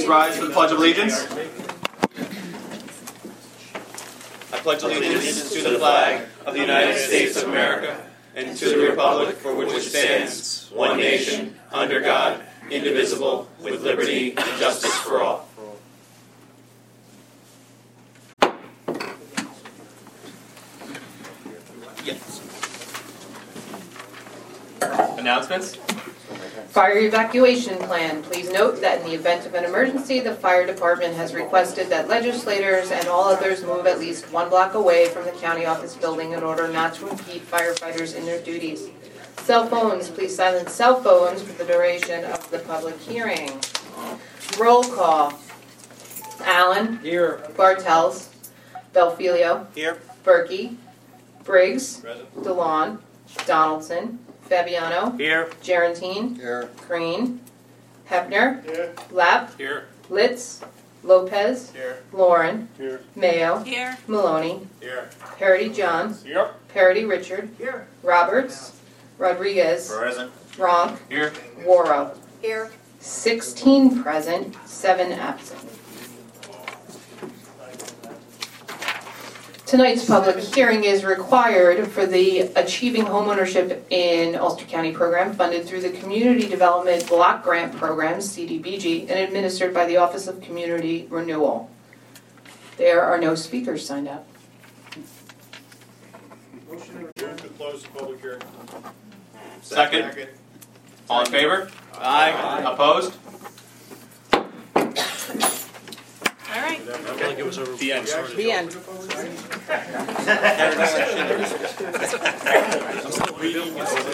Please rise for the Pledge of Allegiance. I pledge allegiance to the flag of the United States of America and to the republic for which it stands, one nation, under God, indivisible, with liberty and justice for all. Yes. Announcements? Fire evacuation plan. Please note that in the event of an emergency, the fire department has requested that legislators and all others move at least 1 block away from the county office building in order not to impede firefighters in their duties. Cell phones. Please silence cell phones for the duration of the public hearing. Roll call. Allen. Here. Bartels. Belfilio. Here. Berkey. Briggs. Present. DeLon. Donaldson. Fabiano. Here. Gerantine. Here. Green. Hefner. Here. Lapp. Here. Litz. Lopez. Here. Lauren. Here. Mayo. Here. Maloney. Here. Parity John. Here. Parity Richard. Here. Roberts. Rodriguez. Present. Ronk. Here. Waro. Here. 16 present, 7 absent. Tonight's public hearing is required for the Achieving Homeownership in Ulster County program funded through the Community Development Block Grant Program, CDBG, and administered by the Office of Community Renewal. There are no speakers signed up. Motion to close the public hearing. Second. All in favor? Aye. Opposed? All right. The end. The end.